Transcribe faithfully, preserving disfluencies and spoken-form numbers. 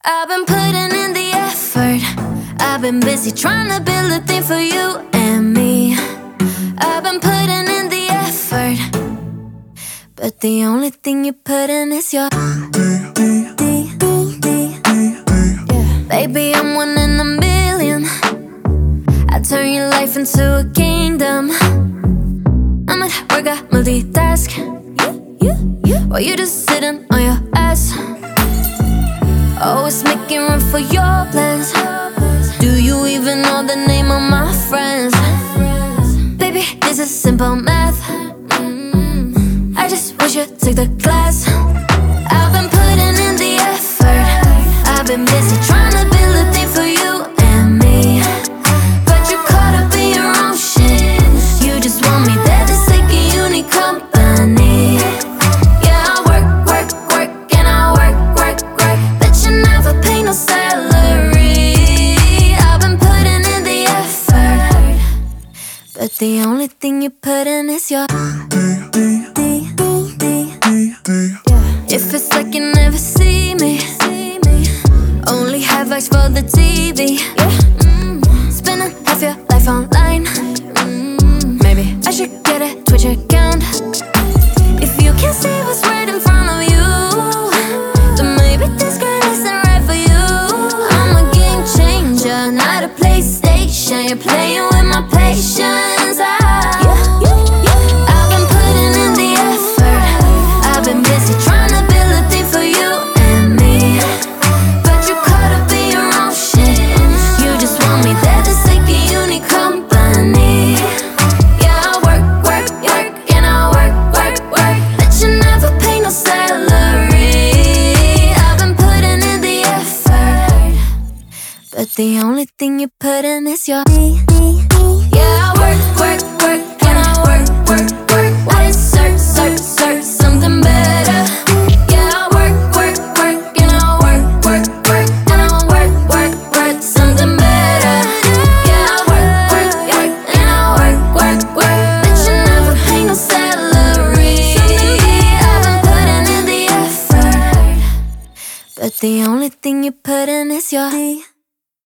I've been putting in the effort. I've been busy trying to build a thing for you and me. I've been putting in the effort, but the only thing you put in is your yeah. Baby, I'm one in a million. I turn your life into a kingdom. I'm at work, I multitask while you just sitting on your ass. Always making room for your plans. Do you even know the name of my friends? Baby, this is simple math. mm, I just wish you'd take the class. I've been putting in the effort. I've been busy trying to build a thing for you and me, but you caught up in your own shit. You just want me there to take a unique company. Yeah, I work, work, work, and I work, work, work, but you never pay no salary. I've been putting in the effort, but the only thing you put in is your if it's like you never see me, only have eyes for the T V. mm. Spending half your life online. mm. Maybe I should get a Twitch account. If you can't see what's right in front of you, then maybe this girl isn't right for you. I'm a game changer, not a PlayStation. You're playing with my patience. I I've been putting in the effort. I've been busy trying to build a thing for you and me, but you caught up in your own shit. You just want me there to take a unique company. Yeah, I work, work, work, and I work, work, work, but you never pay no salary. I've been putting in the effort, but the only thing you put in is your yeah, I work, work, work, and I work, work, work. What is search, search, search, something better. Yeah, I work, work, work, and I work, work, work, and I work, work, work, something better. Yeah, I work, work, work, and I work, work, work, but you never pay no salary. I've been putting in the effort, but the only thing you put in is your